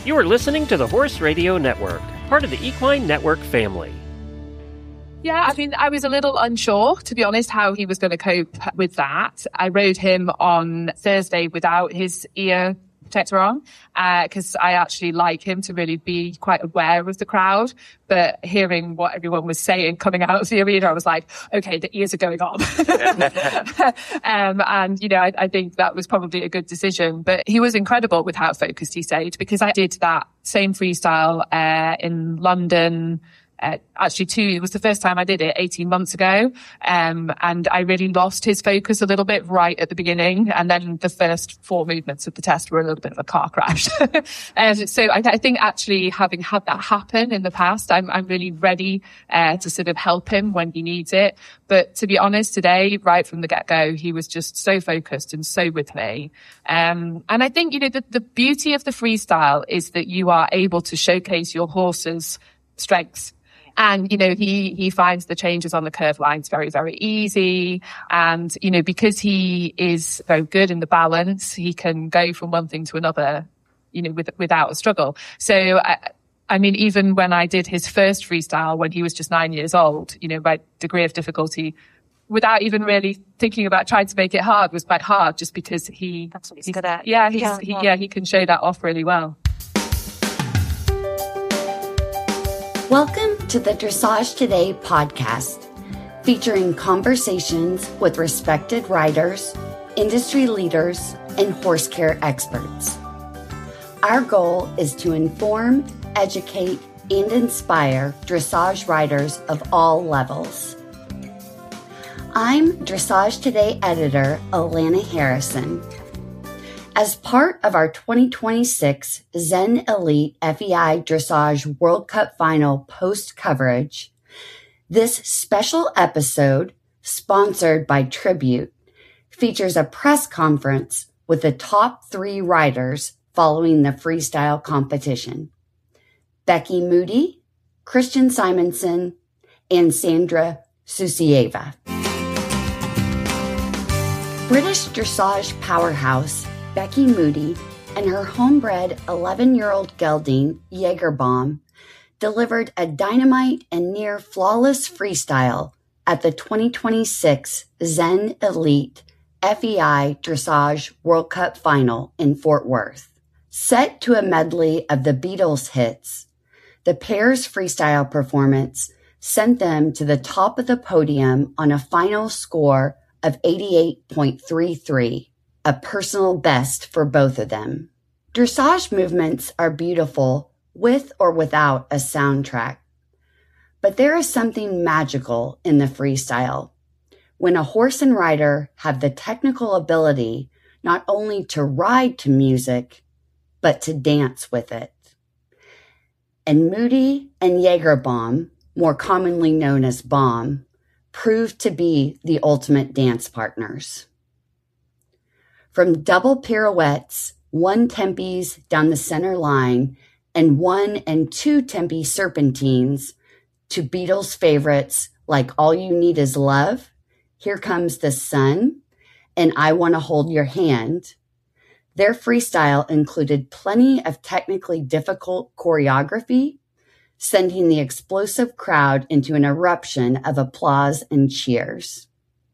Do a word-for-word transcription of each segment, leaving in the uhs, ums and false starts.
You are listening to the Horse Radio Network, part of the Equine Network family. Yeah, I mean, I was a little unsure, to be honest, how he was going to cope with that. I rode him on Thursday without his ear protector on, because uh, I actually like him to really be quite aware of the crowd. But hearing what everyone was saying coming out of the arena, I was like, okay, the ears are going on. um, and, you know, I, I think that was probably a good decision. But he was incredible with how focused he stayed, because I did that same freestyle uh, in London. Uh, actually, two, it was the first time I did it eighteen months ago. Um, and I really lost his focus a little bit right at the beginning. And then the first four movements of the test were a little bit of a car crash. And so I, I think actually having had that happen in the past, I'm, I'm really ready, uh, to sort of help him when he needs it. But to be honest, today, right from the get-go, he was just so focused and so with me. Um, and I think, you know, the, the beauty of the freestyle is that you are able to showcase your horse's strengths. And, you know, he, he finds the changes on the curve lines very, very easy. And, you know, because he is very good in the balance, he can go from one thing to another, you know, with, without a struggle. So, I, I mean, even when I did his first freestyle when he was just nine years old, you know, my degree of difficulty, without even really thinking about trying to make it hard, was quite hard, just because he, that's what he's good at. Yeah, he's, yeah, he, yeah, he can show that off really well. Welcome to the Dressage Today podcast, featuring conversations with respected riders, industry leaders, and horse care experts. Our goal is to inform, educate, and inspire dressage riders of all levels. I'm Dressage Today editor Alana Harrison. As part of our twenty twenty-six Zen Elite F E I Dressage World Cup Final post coverage, this special episode, sponsored by Tribute, features a press conference with the top three riders following the freestyle competition: Becky Moody, Christian Simonsen, and Sandra Susieva. British dressage powerhouse Becky Moody and her homebred eleven-year-old gelding, Jägerbaum, delivered a dynamite and near-flawless freestyle at the twenty twenty-six Zen Elite F E I Dressage World Cup Final in Fort Worth. Set to a medley of the Beatles hits, the pair's freestyle performance sent them to the top of the podium on a final score of eighty-eight point three three. A personal best for both of them. Dressage movements are beautiful with or without a soundtrack. But there is something magical in the freestyle when a horse and rider have the technical ability not only to ride to music, but to dance with it. And Moody and Jägerbaum, more commonly known as Baum, proved to be the ultimate dance partners. From double pirouettes, one tempes down the center line, and one and two tempe serpentines, to Beatles favorites like All You Need Is Love, Here Comes the Sun, and I Want to Hold Your Hand, their freestyle included plenty of technically difficult choreography, sending the explosive crowd into an eruption of applause and cheers.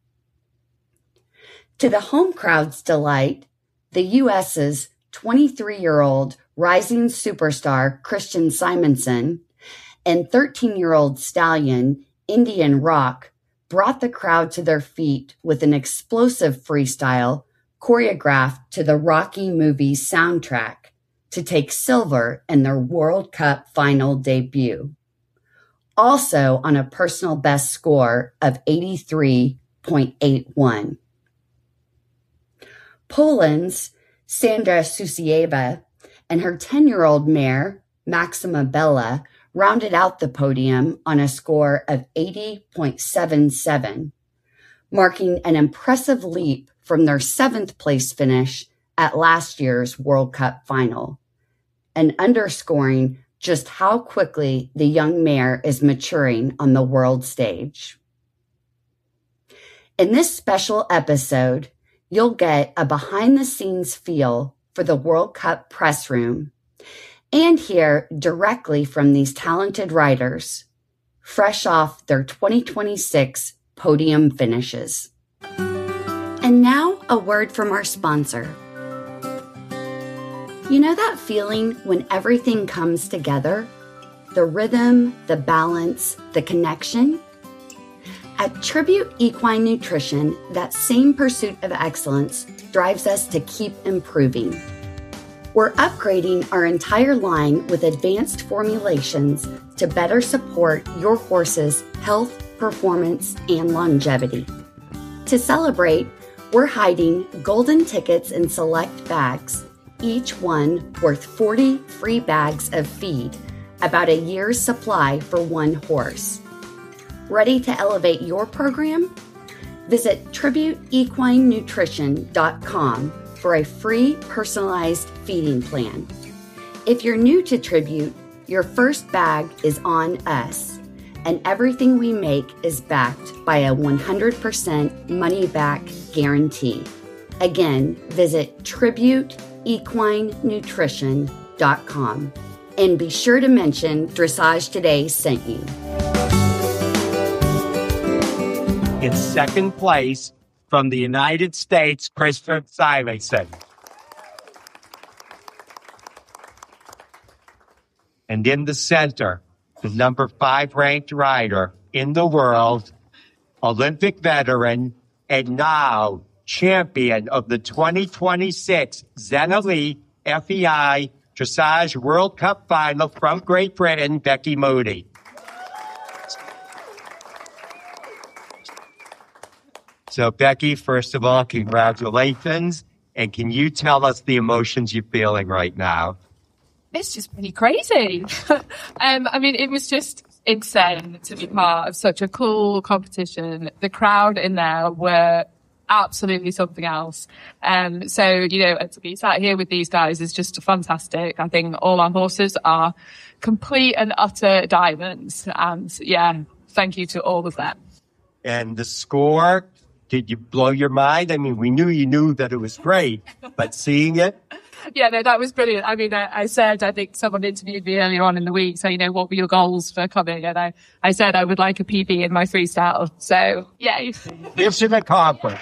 To the home crowd's delight, the U S's twenty-three-year-old rising superstar Christian Simonsen and thirteen-year-old stallion Indian Rock brought the crowd to their feet with an explosive freestyle choreographed to the Rocky movie soundtrack to take silver in their World Cup final debut. Also on a personal best score of eighty-three point eight one. Poland's Sandra Susieva and her ten-year-old mare, Maxima Bella, rounded out the podium on a score of eighty point seven seven, marking an impressive leap from their seventh place finish at last year's World Cup final, and underscoring just how quickly the young mare is maturing on the world stage. In this special episode, you'll get a behind-the-scenes feel for the World Cup press room and hear directly from these talented riders, fresh off their twenty twenty-six podium finishes. And now, a word from our sponsor. You know that feeling when everything comes together? The rhythm, the balance, the connection? At Tribute Equine Nutrition, that same pursuit of excellence drives us to keep improving. We're upgrading our entire line with advanced formulations to better support your horse's health, performance, and longevity. To celebrate, we're hiding golden tickets in select bags, each one worth forty free bags of feed, about a year's supply for one horse. Ready to elevate your program? Visit tribute equine nutrition dot com for a free personalized feeding plan. If you're new to Tribute, your first bag is on us, and everything we make is backed by a one hundred percent money-back guarantee. Again, visit tribute equine nutrition dot com and be sure to mention Dressage Today sent you. In second place from the United States, Christopher Simonson. And in the center, the number five ranked rider in the world, Olympic veteran, and now champion of the twenty twenty-six Zen Elite F E I Dressage World Cup Final from Great Britain, Becky Moody. So, Becky, first of all, congratulations. And can you tell us the emotions you're feeling right now? It's just pretty crazy. um, I mean, it was just insane to be part of such a cool competition. The crowd in there were absolutely something else. Um, so, you know, to be sat here with these guys is just fantastic. I think all our horses are complete and utter diamonds. And yeah, thank you to all of them. And the score, did you blow your mind? I mean, we knew you knew that it was great, but seeing it? Yeah, no, that was brilliant. I mean, I, I said, I think someone interviewed me earlier on in the week, so, you know, what were your goals for coming? And I, I said I would like a P B in my freestyle. So, yay. Mission accomplished.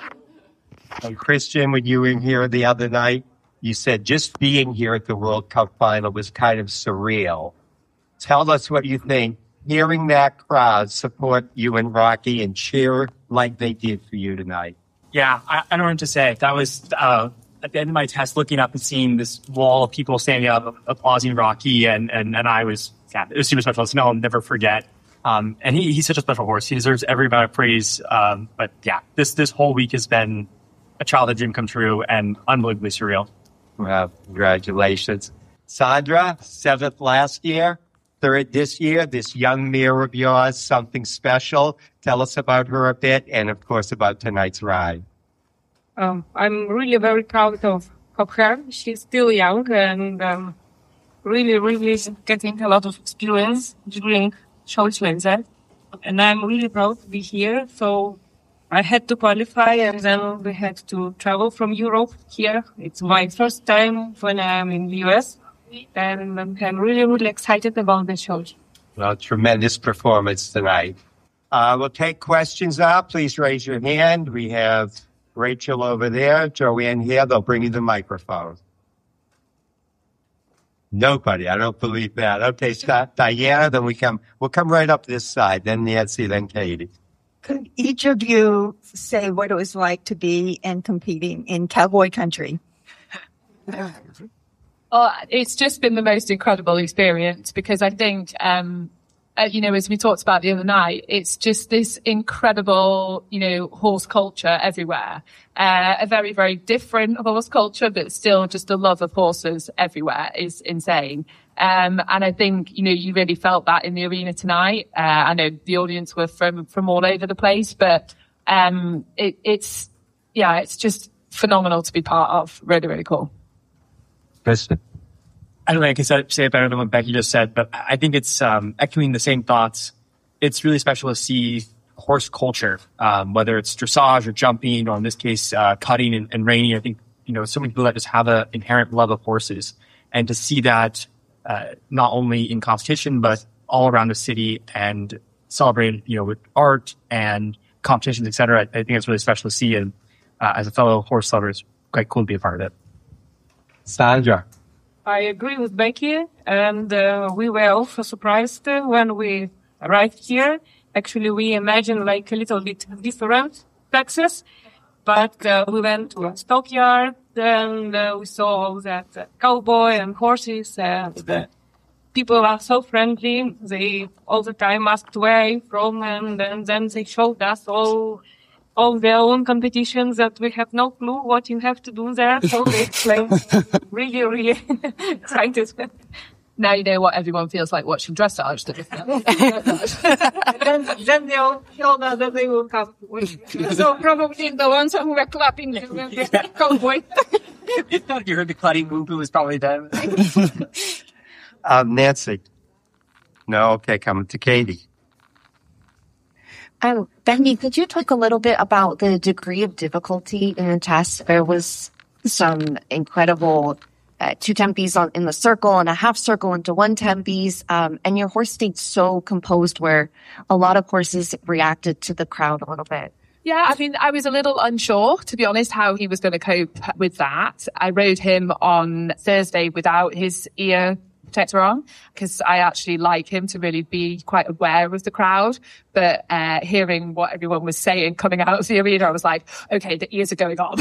And Christian, when you were in here the other night, you said just being here at the World Cup final was kind of surreal. Tell us what you think. Hearing that crowd support you and Rocky and cheer like they did for you tonight. Yeah, I, I don't know what to say. That was, uh, at the end of my test, looking up and seeing this wall of people standing up, applauding Rocky, and, and, and I was, yeah, it was super special. So no, I'll never forget. Um, and he, he's such a special horse. He deserves every amount of praise. Um, but yeah, this, this whole week has been a childhood dream come true and unbelievably surreal. Well, congratulations. Sandra, seventh last year, third this year, this young mare of yours, something special. Tell us about her a bit and, of course, about tonight's ride. Um, I'm really very proud of, of her. She's still young and um, really, really getting a lot of experience during shows like that. And I'm really proud to be here. So I had to qualify and then we had to travel from Europe here. It's my first time when I'm in the U S. And I'm really, really excited about the show. Well, tremendous performance tonight. Uh, we'll take questions now. Please raise your hand. We have Rachel over there, Joanne here. They'll bring you the microphone. Nobody. I don't believe that. Okay, Scott, Diana, then we come, we'll come right up this side, then Nancy, then Katie. Could each of you say what it was like to be and competing in cowboy country? Oh, it's just been the most incredible experience because I think, um, uh, you know, as we talked about the other night, it's just this incredible, you know, horse culture everywhere. Uh, a very, very different horse culture, but still just the love of horses everywhere is insane. Um, and I think, you know, you really felt that in the arena tonight. Uh, I know the audience were from, from all over the place, but, um, it, it's, yeah, it's just phenomenal to be part of. Really, really cool. Kristen. I don't think I can say it better than what Becky just said, but I think it's um, echoing the same thoughts. It's really special to see horse culture, um, whether it's dressage or jumping, or in this case, uh, cutting and, and reining. I think, you know, so many people that just have an inherent love of horses. and to see that uh, not only in competition but all around the city and celebrated, you know, with art and competitions, et cetera. I think it's really special to see, and uh, as a fellow horse lover, it's quite cool to be a part of it. Sandra. I agree with Becky, and uh, we were also surprised uh, when we arrived here. Actually, we imagined like a little bit different Texas, but uh, we went to a stockyard, and uh, we saw all that uh, cowboy and horses, and uh, people are so friendly. They all the time asked where I'm from, and, and then they showed us all all their own competitions that we have no clue what you have to do there. So they explained really, really excited. Now you know what everyone feels like watching dressage. then, then they all told us that they will come. So probably the ones who were clapping were the cowboy. You heard the clapping boo boo was probably them. um, Nancy. No, okay, coming to Katie. Um, Becky, could you talk a little bit about the degree of difficulty in the test? There was some incredible uh, two tempies on, in the circle and a half circle into one tempies, um, and your horse stayed so composed where a lot of horses reacted to the crowd a little bit. Yeah, I mean, I was a little unsure, to be honest, how he was going to cope with that. I rode him on Thursday without his ear protector on, because I actually like him to really be quite aware of the crowd. But uh, hearing what everyone was saying coming out of the arena, I was like, okay, the ears are going on.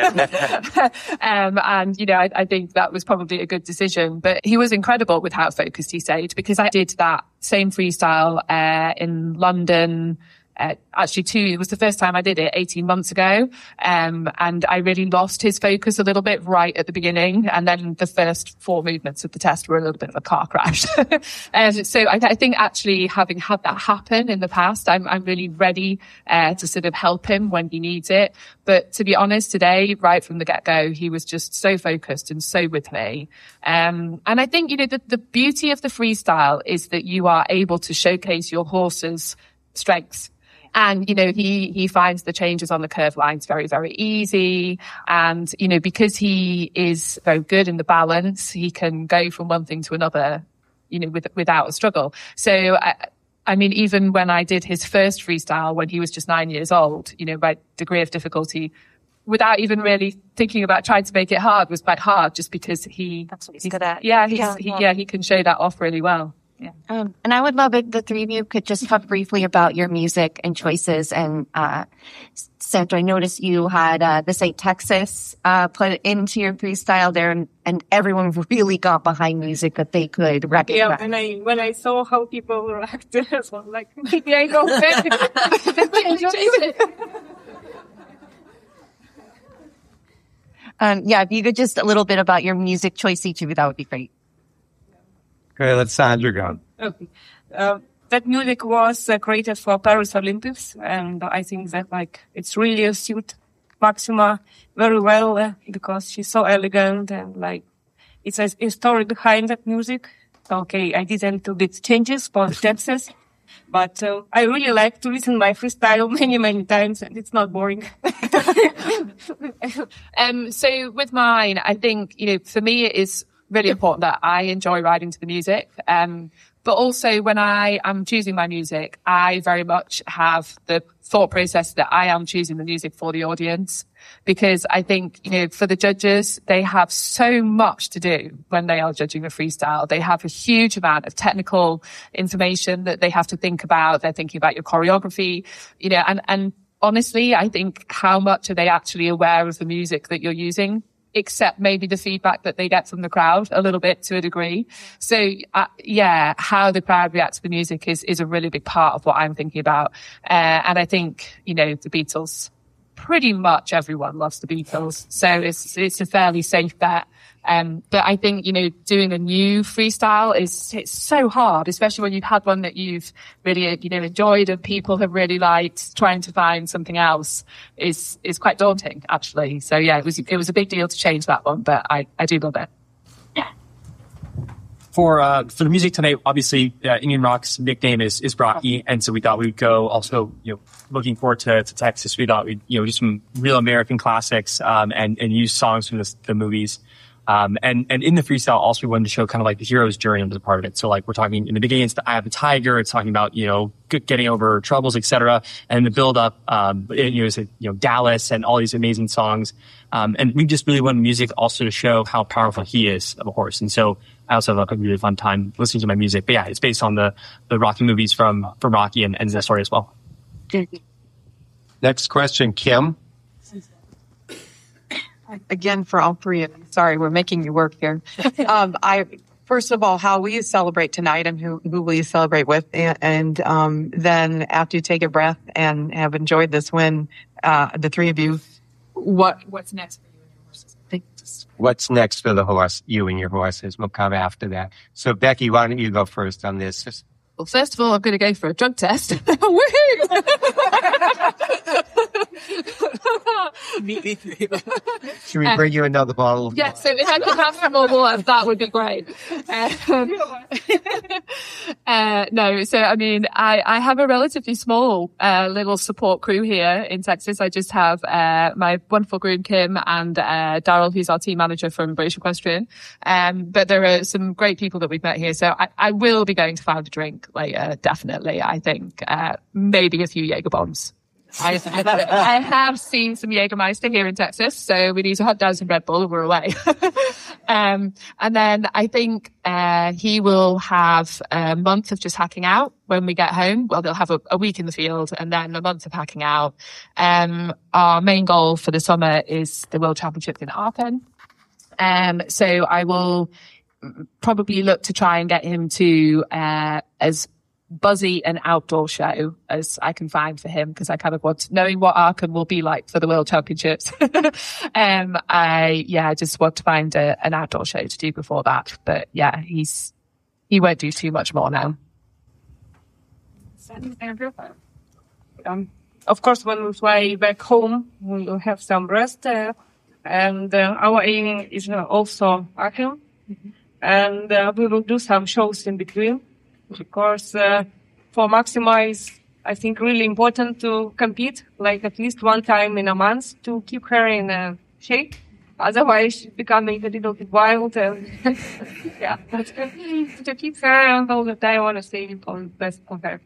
um, and, you know, I, I think that was probably a good decision. But he was incredible with how focused he stayed, because I did that same freestyle uh, in London. Uh, actually, two, it was the first time I did it eighteen months ago. Um, and I really lost his focus a little bit right at the beginning. And then the first four movements of the test were a little bit of a car crash. And so I, I think actually having had that happen in the past, I'm, I'm really ready, uh, to sort of help him when he needs it. But to be honest, today, right from the get-go, he was just so focused and so with me. Um, and I think, you know, the, the beauty of the freestyle is that you are able to showcase your horse's strengths. And, you know, he, he finds the changes on the curve lines very, very easy. And, you know, because he is very good in the balance, he can go from one thing to another, you know, with, without a struggle. So, I, I mean, even when I did his first freestyle when he was just nine years old, you know, my degree of difficulty, without even really thinking about trying to make it hard, was quite hard, just because he, That's what he's good at. yeah, he's, Yeah, he, yeah. yeah, he can show that off really well. Yeah. Um, and I would love it, the three of you could just talk briefly about your music and choices. And, uh, Sandra, I noticed you had, uh, the Saint Texas, uh, put into your freestyle there, and, and everyone really got behind music that they could recognize. Yeah, when I when I saw how people reacted, I was like, maybe I go back. um, yeah, if you could just a little bit about your music choice, each of you, that would be great. Okay, let's Sandra go. Okay. Uh, that music was uh, created for Paris Olympics, and I think that like it's really suit Maxima very well uh, because she's so elegant, and like it's a, a story behind that music. Okay, I did a little bit changes for the Texas, but uh, I really like to listen my freestyle many many times, and it's not boring. um, so with mine, I think, you know, for me it is really important that I enjoy riding to the music. Um, but also when I am choosing my music, I very much have the thought process that I am choosing the music for the audience, because I think, you know, for the judges, they have so much to do when they are judging a freestyle. They have a huge amount of technical information that they have to think about. They're thinking about your choreography, you know, and, and honestly, I think how much are they actually aware of the music that you're using? Except maybe the feedback that they get from the crowd a little bit to a degree. So, uh, yeah, how the crowd reacts to the music is, is a really big part of what I'm thinking about. Uh, and I think, you know, the Beatles, pretty much everyone loves the Beatles. So it's, it's a fairly safe bet. Um, but I think, you know, doing a new freestyle is, it's so hard, especially when you've had one that you've really, you know, enjoyed and people have really liked. Trying to find something else is, is quite daunting, actually. So yeah, it was, it was a big deal to change that one, but I, I do love it. Yeah. For, uh, for the music tonight, obviously, uh, Indian Rock's nickname is, is Rocky. And so we thought we'd go also, you know, looking forward to, to Texas. We thought we'd, you know, do some real American classics, um, and, and use songs from the, the movies. Um, and, and in the freestyle, also we wanted to show kind of like the hero's journey as a part of it. So like we're talking in the beginning, it's the Eye of the Tiger. It's talking about, you know, getting over troubles, et cetera. And the build up, um, it, you know, it's, you know, Dallas and all these amazing songs. Um, and we just really wanted music also to show how powerful he is of a horse. And so I also have a really fun time listening to my music. But yeah, it's based on the, the Rocky movies from, from Rocky and, and the story as well. Next question, Kim. Again, for all three of you. Sorry, we're making you work here. um, I first of all, how will you celebrate tonight, and who who will you celebrate with? And, and um, then after you take a breath and have enjoyed this win, uh, the three of you, what What's next for you and your horses? What's next for the horse, you and your horses? We'll come after that. So, Becky, why don't you go first on this? Just- Well, first of all, I'm going to go for a drug test. Woohoo! Should we bring you another bottle of Yeah, so if I could have some more water, that would be great. Um, uh, no, so I mean, I, I have a relatively small uh, little support crew here in Texas. I just have uh, my wonderful groom Kim and uh, Daryl, who's our team manager from British Equestrian. Um, but there are some great people that we've met here. So I, I will be going to Found a Drink later, definitely. I think uh, maybe a few Jaeger bombs. I, I have seen some Jägermeister here in Texas, so we need to hunt down some Red Bull and we're away. um, and then I think uh, he will have a month of just hacking out when we get home. Well, they'll have a, a week in the field and then a month of hacking out. Um, our main goal for the summer is the World Championships in Aachen. Um, so I will probably look to try and get him to uh, as buzzy an outdoor show as I can find for him, because I kind of want, knowing what Aachen will be like for the World Championships. um, I, yeah, I just want to find a, an outdoor show to do before that. But yeah, he's, he won't do too much more now. Um, of course, when we fly back home, we will have some rest. Uh, and uh, our aim is uh, also Aachen. Mm-hmm. And uh, we will do some shows in between. Because uh, for maximize, I think really important to compete like at least one time in a month to keep her in uh, shape. Otherwise, she's becoming a little bit wild. And yeah, but to keep her all the time, I want to say on best of her.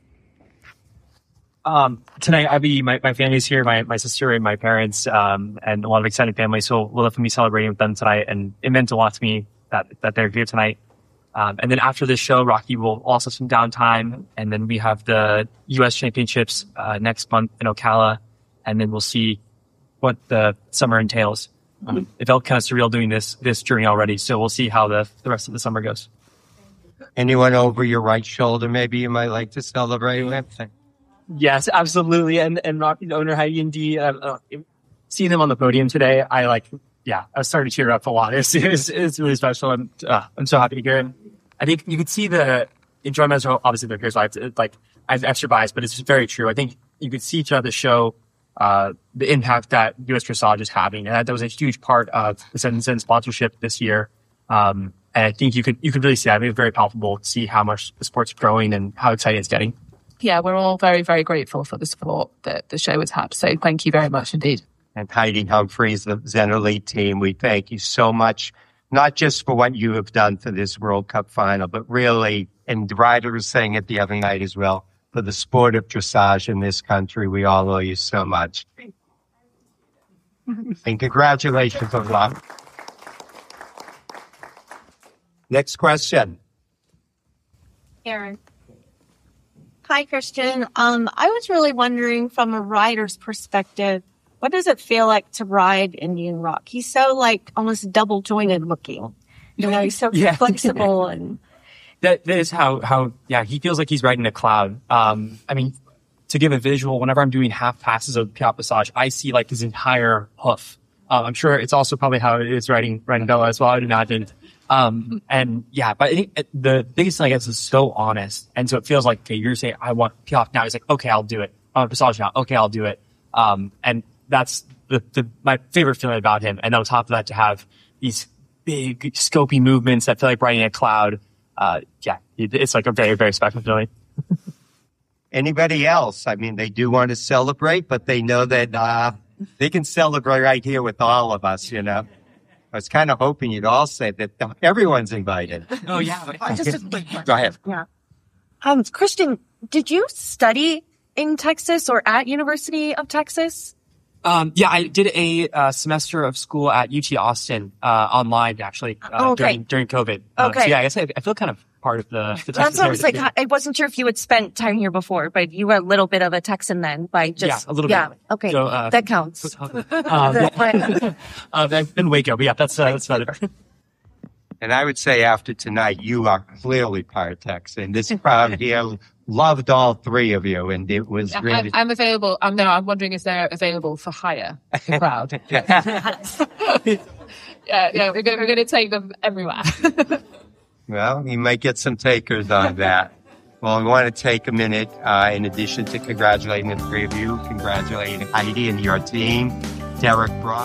Um, tonight, Abby, my, my family's here, my, my sister and my parents, um, and a lot of excited family. So we'll definitely be celebrating with them tonight. And it meant a lot to me that, that they're here tonight. Um, and then after this show, Rocky will also have some downtime. And then we have the U S Championships, uh, next month in Ocala. And then we'll see what the summer entails. Um, it felt kind of surreal doing this, this journey already. So we'll see how the, the rest of the summer goes. Anyone over your right shoulder, maybe you might like to celebrate with? Yes, absolutely. And, and Rocky, the owner, Heidi and Dee, uh, uh, seeing them on the podium today, I like, yeah, I was starting to cheer up a lot. It's, it's, it's really special. And, uh, I'm so happy to hear it. I think you could see the enjoyment as well. Obviously, there's like, like, I have extra bias, but it's very true. I think you could see throughout the show, uh, the impact that U S Dressage is having. And that, that was a huge part of the Sen Sen sponsorship this year. Um, and I think you could, you could really see that. I mean, it's very palpable to see how much the sport's growing and how exciting it's getting. Yeah, we're all very, very grateful for the support that the show has had. So thank you very much indeed. And Heidi Humphreys, the Zen Elite team, we thank you so much, not just for what you have done for this World Cup final, but really, and the rider was saying it the other night as well, for the sport of dressage in this country. We all owe you so much. And congratulations on that. Next question. Karen. Hi, Christian. Um, I was really wondering from a rider's perspective, what does it feel like to ride Indian Rock? He's so like almost double jointed looking. You know, he's so yeah. flexible and that, that is how, how, yeah, he feels like he's riding a cloud. Um, I mean, to give a visual, whenever I'm doing half passes of Piaffe Passage, I see like his entire hoof. Um, I'm sure it's also probably how it is riding, riding Bella as well, I'd imagine. Um, and yeah, but I think the biggest thing I guess is so honest. And so it feels like, okay, you're saying, I want Piaffe now. He's like, okay, I'll do it. I want Passage now. Okay, I'll do it. Um, and that's the, the, my favorite feeling about him. And on top of that, to have these big scopy movements that feel like riding a cloud. Uh, yeah, it, it's like a very, very special feeling. Anybody else? I mean, they do want to celebrate, but they know that, uh, they can celebrate right here with all of us, you know. I was kind of hoping you'd all say that everyone's invited. Oh, yeah. Just a quick question. Go ahead. Yeah. Um, Christian, did you study in Texas or at University of Texas? Um, yeah, I did a uh, semester of school at U T Austin uh, online, actually, uh, Oh, okay. during during COVID. Uh, Okay. So yeah, I guess I, I feel kind of part of the. the That's what I was like. heritage. I wasn't sure if you had spent time here before, but you were a little bit of a Texan then by just. Yeah, a little yeah, bit. Okay. So, uh, that counts. Um, yeah. uh, in Waco, but yeah, that's uh, that's about it. And I would say after tonight, you are clearly part Texan. This crowd here loved all three of you, and it was I'm, really. I'm available. Um, no, I'm wondering if they're available for hire. The crowd. yeah, yeah, we're going, we're going to take them everywhere. Well, you might get some takers on that. Well, we want to take a minute, uh, in addition to congratulating the three of you, congratulating Heidi and your team, Derek Brock.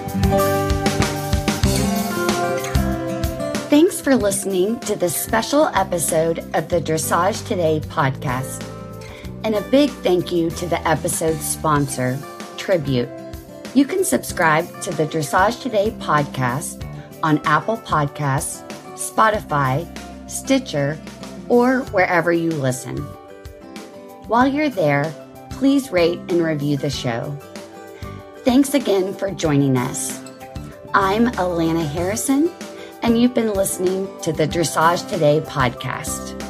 Thanks for listening to this special episode of the Dressage Today podcast. And a big thank you to the episode's sponsor, Tribute. You can subscribe to the Dressage Today podcast on Apple Podcasts, Spotify, Stitcher, or wherever you listen. While you're there, please rate and review the show. Thanks again for joining us. I'm Alana Harrison, and you've been listening to the Dressage Today podcast.